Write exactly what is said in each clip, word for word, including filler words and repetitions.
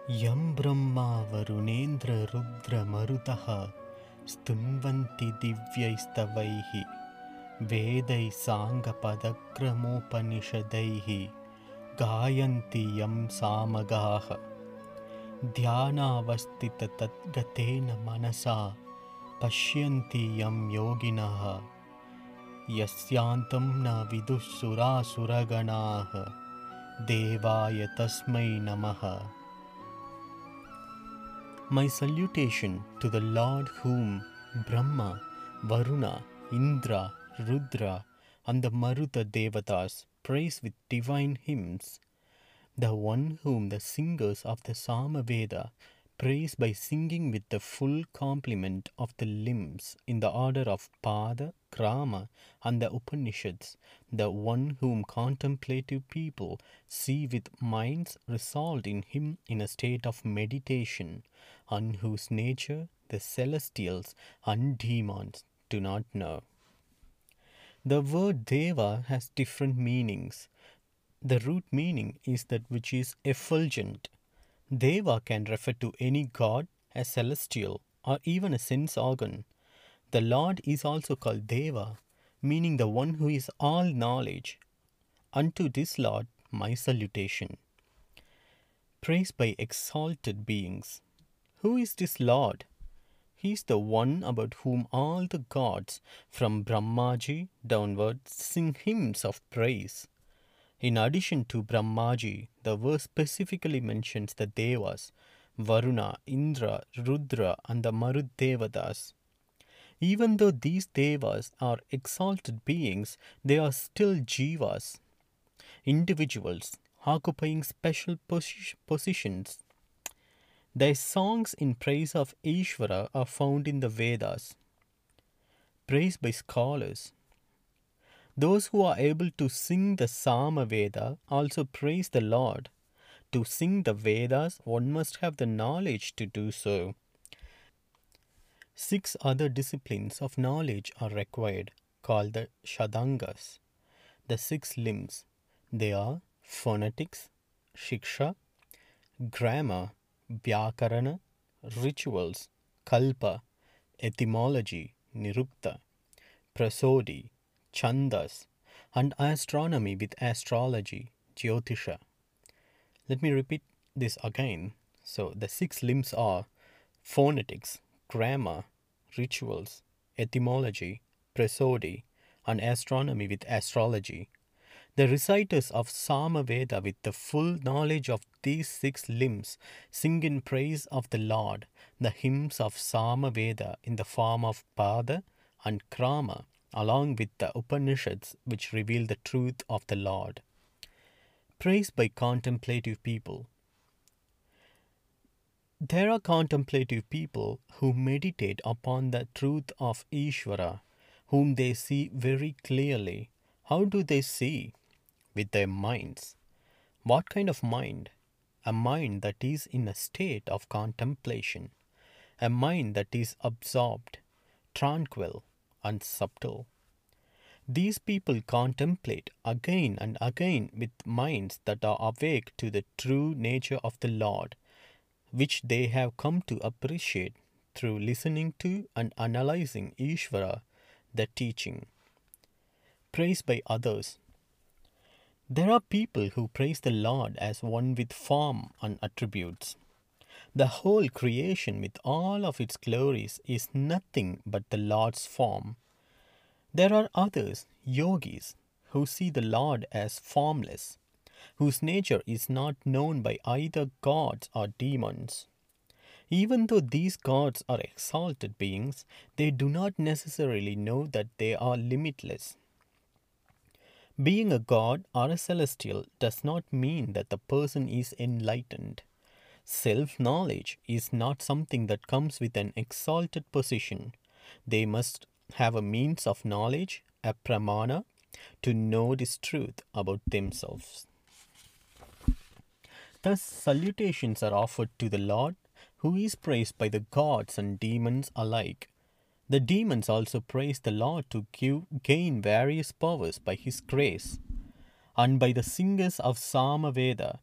यं ब्रह्मा वरुणेन्द्र रुद्र मरुतः स्तुन्वन्ति दिव्यैस्तवैः वेदैः साङ्गपदक्रमोपनिषदैः गायन्ति यं सामगाः ध्यानावस्थिततद्गतेन मनसा पश्यन्ति यं योगिनः यस्यान्तं न विदुः सुरासुरगणाः देवाय तस्मै नमः. My salutation to the Lord whom Brahma, Varuna, Indra, Rudra and the Maruta Devatas praise with divine hymns, the one whom the singers of the Samaveda praise by singing with the full complement of the limbs in the order of Pada, Krama and the Upanishads, the one whom contemplative people see with minds resolved in him in a state of meditation, and whose nature the celestials and demons do not know. The word Deva has different meanings. The root meaning is that which is effulgent. Deva can refer to any god, a celestial, or even a sense organ. The Lord is also called Deva, meaning the one who is all knowledge. Unto this Lord my salutation. Praise by exalted beings. Who is this Lord? He is the one about whom all the gods, from Brahmaji downwards, sing hymns of praise. In addition to Brahmaji, the verse specifically mentions the Devas, Varuna, Indra, Rudra and the Marudevatas. Even though these Devas are exalted beings, they are still Jivas, individuals occupying special posi- positions. Their songs in praise of Ishvara are found in the Vedas. Praise by scholars. Those who are able to sing the Sama Veda also praise the Lord. To sing the Vedas, one must have the knowledge to do so. Six other disciplines of knowledge are required, called the Shadangas, the six limbs. They are phonetics, shiksha, grammar, vyakarana, rituals, kalpa, etymology, nirukta, prasodi, chandas, and astronomy with astrology, jyotisha. Let me repeat this again. So the six limbs are phonetics, grammar, rituals, etymology, prasodi, and astronomy with astrology. The reciters of Samaveda with the full knowledge of these six limbs sing in praise of the Lord the hymns of Samaveda in the form of Pada and Krama, along with the Upanishads which reveal the truth of the Lord. Praise by contemplative people. There are contemplative people who meditate upon the truth of Ishvara, whom they see very clearly. How do they see? With their minds. What kind of mind? A mind that is in a state of contemplation. A mind that is absorbed, tranquil, and subtle. These people contemplate again and again with minds that are awake to the true nature of the Lord, which they have come to appreciate through listening to and analyzing Ishvara, the teaching. Praise by others. There are people who praise the Lord as one with form and attributes. The whole creation with all of its glories is nothing but the Lord's form. There are others, yogis, who see the Lord as formless, whose nature is not known by either gods or demons. Even though these gods are exalted beings, they do not necessarily know that they are limitless. Being a god or a celestial does not mean that the person is enlightened. Self-knowledge is not something that comes with an exalted position. They must have a means of knowledge, a pramana, to know this truth about themselves. Thus, salutations are offered to the Lord, who is praised by the gods and demons alike. The demons also praise the Lord to give, gain various powers by His grace, and by the singers of Samaveda,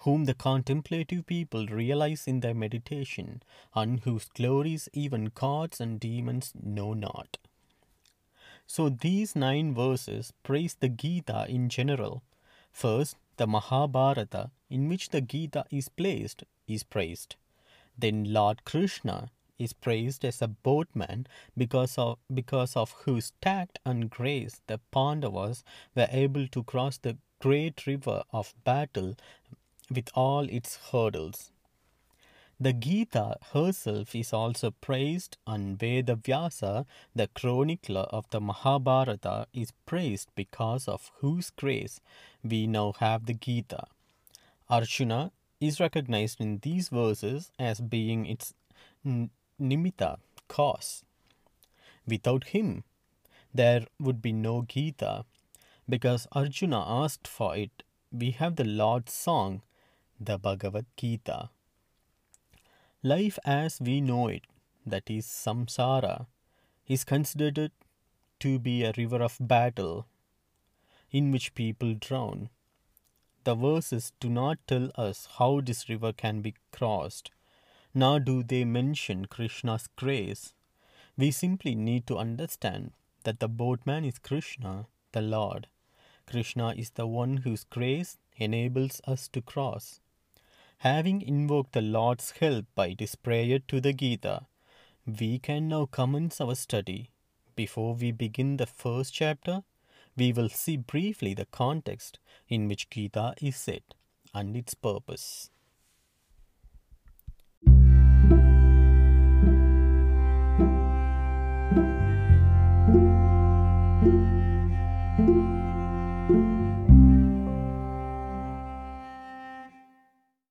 whom the contemplative people realize in their meditation, and whose glories even gods and demons know not. So these nine verses praise the Gita in general. First, the Mahabharata, in which the Gita is placed, is praised. Then Lord Krishna is praised as a boatman because of, because of whose tact and grace the Pandavas were able to cross the great river of battle with all its hurdles. The Gita herself is also praised, and Vedavyasa, the chronicler of the Mahabharata, is praised because of whose grace we now have the Gita. Arjuna is recognized in these verses as being its nimitta, cause. Without him, there would be no Gita. Because Arjuna asked for it, we have the Lord's song, the Bhagavad Gita. Life as we know it, that is samsara, is considered to be a river of battle in which people drown. The verses do not tell us how this river can be crossed, nor do they mention Krishna's grace. We simply need to understand that the boatman is Krishna, the Lord. Krishna is the one whose grace enables us to cross. Having invoked the Lord's help by this prayer to the Gita, we can now commence our study. Before we begin the first chapter, we will see briefly the context in which Gita is set and its purpose.